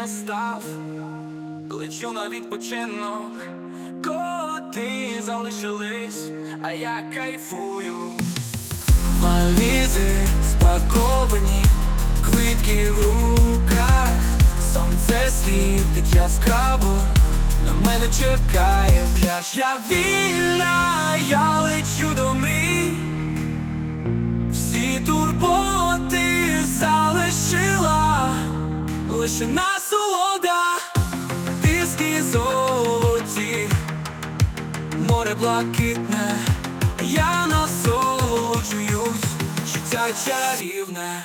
настав, лечу на відпочинок, коти залишились, а я кайфую. Валізи спаковані, квитки в руках, сонце світить яскраво, на мене чекає пляж. Я вільна, я лечу до мрій, всі турботи залишила, лише насолода, піски золоті, море блакитне, я насолоджуюсь, життя чарівне.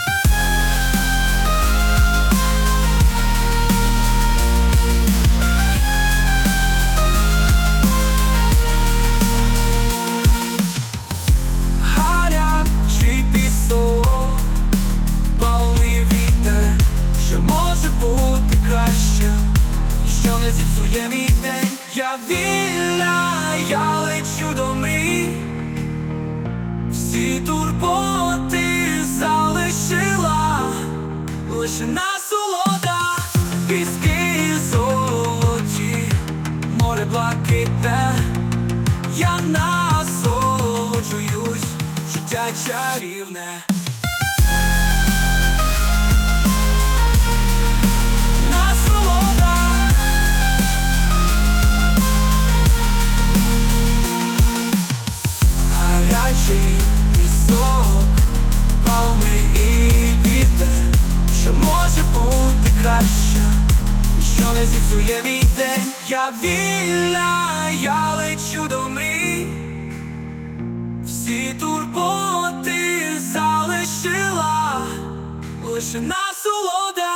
Гарячий пісок, палий вітер, що може бути краще, що не зіпсує мій день. Я вільна, я лечу до мрій, всі турботи залишила, лише насолода, піски золоті, море блакитне, я насолоджуюсь, життя чарівне. Пісок, палми і вітер, що може бути краще, що не зіпсує мій день. Я вільна, я лечу до мрій, всі турботи залишила, лише насолода.